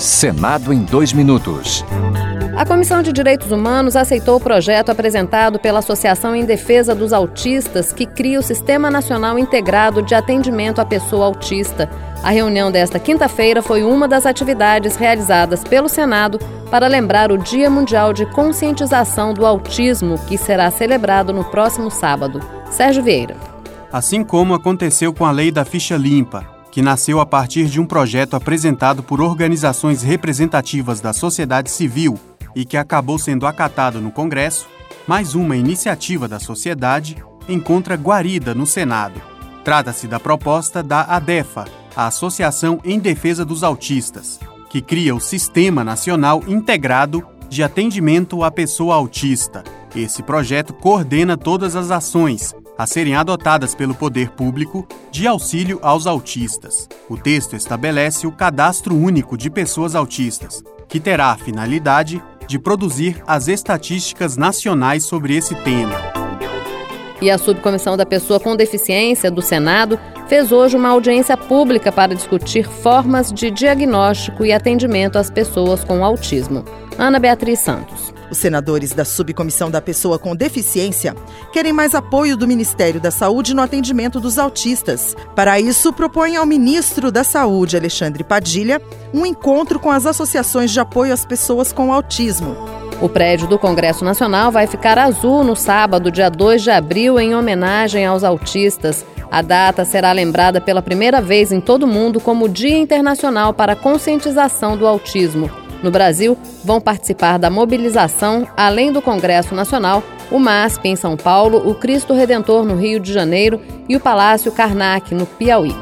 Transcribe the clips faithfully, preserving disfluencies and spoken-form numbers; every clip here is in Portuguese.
Senado em dois minutos. A Comissão de Direitos Humanos aceitou o projeto apresentado pela Associação em Defesa dos Autistas, que cria o Sistema Nacional Integrado de Atendimento à Pessoa Autista. A reunião desta quinta-feira foi uma das atividades realizadas pelo Senado para lembrar o Dia Mundial de Conscientização do Autismo, que será celebrado no próximo sábado. Sérgio Vieira. Assim como aconteceu com a Lei da Ficha Limpa, que nasceu a partir de um projeto apresentado por organizações representativas da sociedade civil e que acabou sendo acatado no Congresso, mais uma iniciativa da sociedade encontra guarida no Senado. Trata-se da proposta da ADEFA, a Associação em Defesa dos Autistas, que cria o Sistema Nacional Integrado de Atendimento à Pessoa Autista. Esse projeto coordena todas as ações a serem adotadas pelo poder público de auxílio aos autistas. O texto estabelece o Cadastro Único de Pessoas Autistas, que terá a finalidade de produzir as estatísticas nacionais sobre esse tema. E a Subcomissão da Pessoa com Deficiência do Senado fez hoje uma audiência pública para discutir formas de diagnóstico e atendimento às pessoas com autismo. Ana Beatriz Santos. Os senadores da Subcomissão da Pessoa com Deficiência querem mais apoio do Ministério da Saúde no atendimento dos autistas. Para isso, propõem ao ministro da Saúde, Alexandre Padilha, um encontro com as associações de apoio às pessoas com autismo. O prédio do Congresso Nacional vai ficar azul no sábado, dia dois de abril, em homenagem aos autistas. A data será lembrada pela primeira vez em todo o mundo como Dia Internacional para a Conscientização do Autismo. No Brasil, vão participar da mobilização, além do Congresso Nacional, o MASP em São Paulo, o Cristo Redentor no Rio de Janeiro e o Palácio Karnak no Piauí.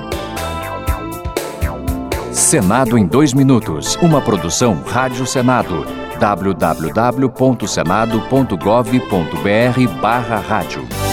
Senado em dois minutos, uma produção Rádio Senado. w w w ponto senado ponto gov ponto b r barra rádio